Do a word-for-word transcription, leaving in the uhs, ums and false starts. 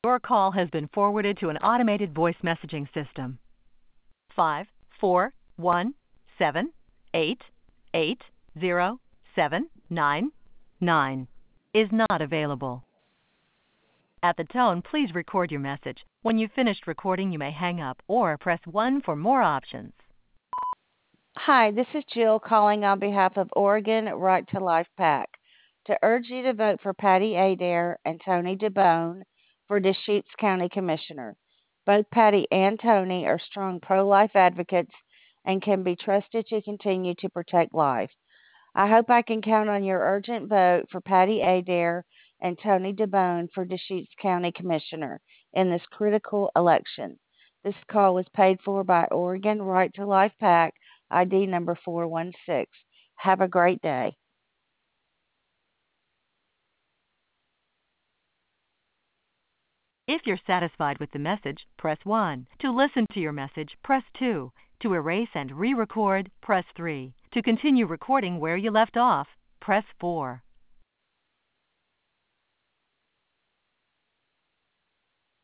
Your call has been forwarded to an automated voice messaging system. Five, four, one, seven, eight, eight, zero, seven, nine, nine is not available. At the tone, please record your message. When you've finished recording, you may hang up or press one for more options. Hi, this is Jill calling on behalf of Oregon Right to Life PAC to urge you to vote for Patty Adair and Tony DeBone for Deschutes County Commissioner. Both Patty and Tony are strong pro-life advocates and can be trusted to continue to protect life. I hope I can count on your urgent vote for Patty Adair and Tony DeBone for Deschutes County Commissioner in this critical election. This call was paid for by Oregon Right to Life PAC, I D number four one six. Have a great day. If you're satisfied with the message, press one. To listen to your message, press two. To erase and re-record, press three. To continue recording where you left off, press four.